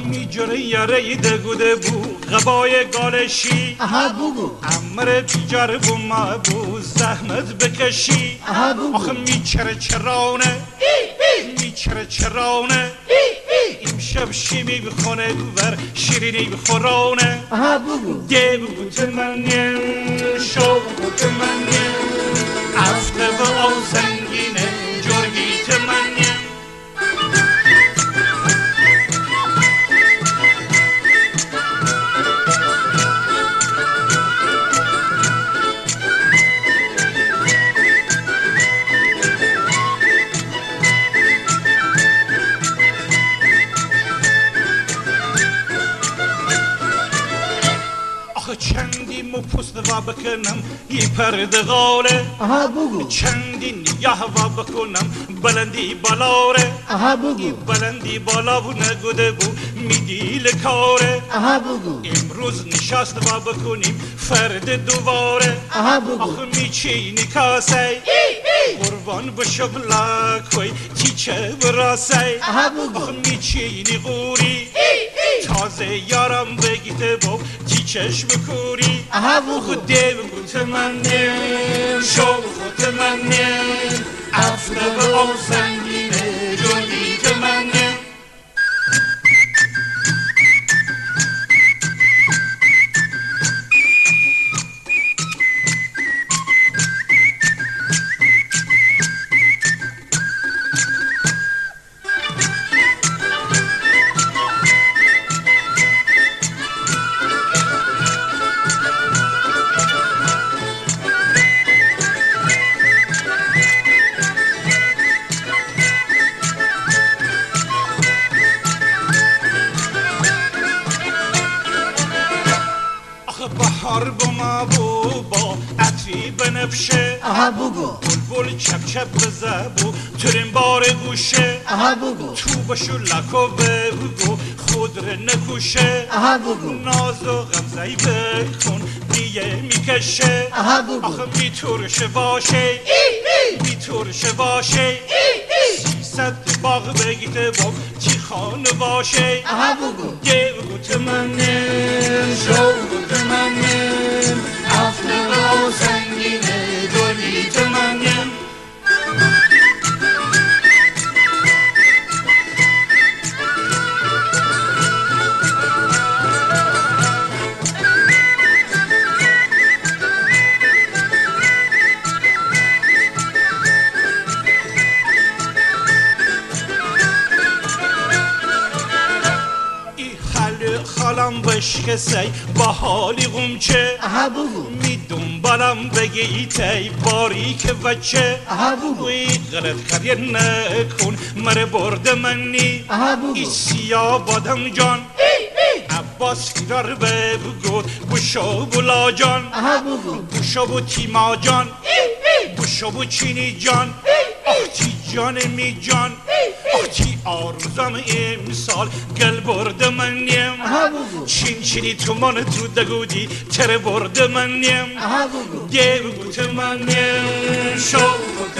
میجره یاره دگوده بو غبای گالشی بگو امر بیجار بو ما بو زحمت بکشی آخه میچره چرانه میچره چرانه امشب شیمی بخونه ور شیرینی بخورانه بگو دیو بوت منیم شو بوت منیم افته و او زنگینه جرگیت منیم چندی مو پست و بکنم یه پرده غاله بگو چندی نیه و بکنم بلندی بالاره بگو بلندی بالا و نگوده بو میدیل کاره بگو امروز نشست و بکنیم فرد دوباره بگو آخه میچینی کاسه قربان بشو بلاکوی چیچه براسی آخه میچینی غوری تازه یارم بگیته با چیچش بکوری خود دیو بوت منیم شو خود منیم افته و او زنگینه جونیت منیم بهار بما بو با عطری بنفشه بگو بلبل چپ چپ بزبو ترین بار گوشه بگو تو بشو لکو بگو خود رو نکوشه بگو ناز و غمزهی بکن بیه میکشه بگو آخه میتورشه باشه میتورشه باشه 300 باغ بگیته با چی خانه باشه بگو یه بگوت منیم شو بگوت منیم افته و زنگینه دولیت منیم خالم بشکسی با حالی غمچه بگو می دنبالم بگی تی باریک وچه بگو وی غلط کاری نکن مره برد منی بگو ای سیاه بادم جان عباس فرار بگو بوشو بولا جان بگو بوشو بو تیما جان بوشو بو چینی جان آخ چی جان می جان آخ چی آرزم امسال گل برد منیم چین چینی تو من تو دگودی تر برد منیم بگو دیو بوت منیم شو